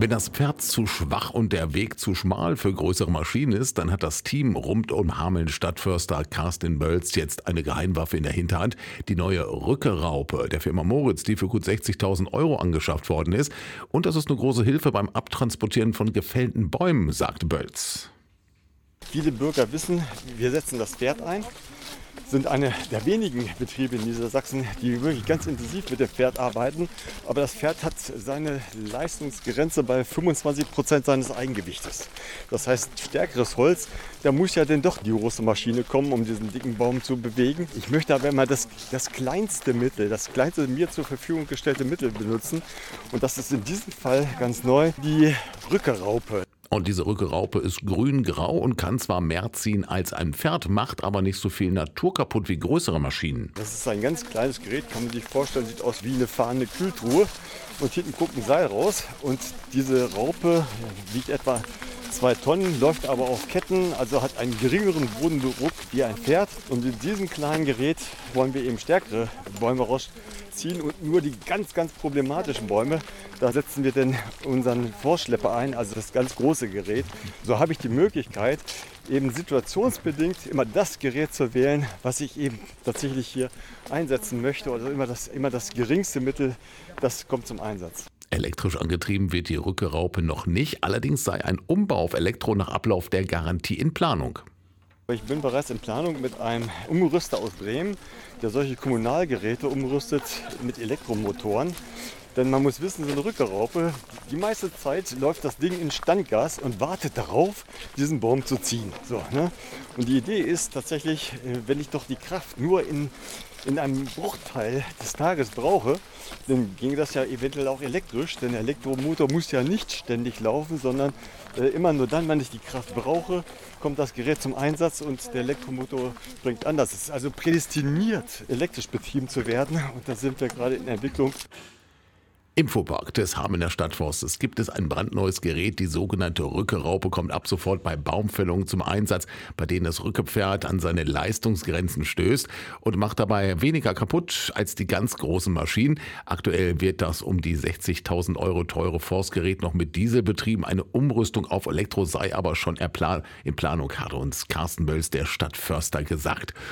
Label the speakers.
Speaker 1: Wenn das Pferd zu schwach und der Weg zu schmal für größere Maschinen ist, dann hat das Team rund um Hameln-Stadtförster Carsten Bölz jetzt eine Geheimwaffe in der Hinterhand. Die neue Rückerraupe der Firma Moritz, die für gut 60.000 Euro angeschafft worden ist. Und das ist eine große Hilfe beim Abtransportieren von gefällten Bäumen, sagt Bölz.
Speaker 2: Viele Bürger wissen, wir setzen das Pferd ein, sind einer der wenigen Betriebe in Niedersachsen, die wirklich ganz intensiv mit dem Pferd arbeiten. Aber das Pferd hat seine Leistungsgrenze bei 25% seines Eigengewichtes. Das heißt, stärkeres Holz, da muss ja dann doch die große Maschine kommen, um diesen dicken Baum zu bewegen. Ich möchte aber immer das kleinste Mittel, das kleinste mir zur Verfügung gestellte Mittel benutzen. Und das ist in diesem Fall ganz neu, die Rückerraupe.
Speaker 1: Und diese Rückerraupe ist grün-grau und kann zwar mehr ziehen als ein Pferd, macht aber nicht so viel Natur kaputt wie größere Maschinen.
Speaker 2: Das ist ein ganz kleines Gerät, kann man sich vorstellen, sieht aus wie eine fahrende Kühltruhe. Und hinten guckt ein Seil raus. Und diese Raupe wiegt etwa 2 Tonnen, läuft aber auf Ketten, also hat einen geringeren Bodendruck wie ein Pferd. Und in diesem kleinen Gerät wollen wir eben stärkere Bäume rausziehen und nur die ganz, ganz problematischen Bäume, da setzen wir dann unseren Vorschlepper ein, also das ganz große Gerät. So habe ich die Möglichkeit, eben situationsbedingt immer das Gerät zu wählen, was ich eben tatsächlich hier einsetzen möchte. Also immer das geringste Mittel, das kommt zum Einsatz.
Speaker 1: Elektrisch angetrieben wird die Rückerraupe noch nicht, allerdings sei ein Umbau auf Elektro nach Ablauf der Garantie in Planung.
Speaker 2: Ich bin bereits in Planung mit einem Umrüster aus Bremen, der solche Kommunalgeräte umrüstet mit Elektromotoren. Denn man muss wissen, so eine Rückerraupe, die meiste Zeit läuft das Ding in Standgas und wartet darauf, diesen Baum zu ziehen. So, ne? Und die Idee ist tatsächlich, wenn ich doch die Kraft nur in einem Bruchteil des Tages brauche, dann ginge das ja eventuell auch elektrisch, denn der Elektromotor muss ja nicht ständig laufen, sondern immer nur dann, wenn ich die Kraft brauche, kommt das Gerät zum Einsatz und der Elektromotor springt an. Das ist also prädestiniert, elektrisch betrieben zu werden und da sind wir gerade in der Entwicklung.
Speaker 1: Im Fuhrpark des Hamelner Stadtforstes gibt es ein brandneues Gerät. Die sogenannte Rückerraupe kommt ab sofort bei Baumfällungen zum Einsatz, bei denen das Rückepferd an seine Leistungsgrenzen stößt und macht dabei weniger kaputt als die ganz großen Maschinen. Aktuell wird das um die 60.000 Euro teure Forstgerät noch mit Diesel betrieben. Eine Umrüstung auf Elektro sei aber schon in Planung, hat uns Carsten Bölz, der Stadtförster, gesagt.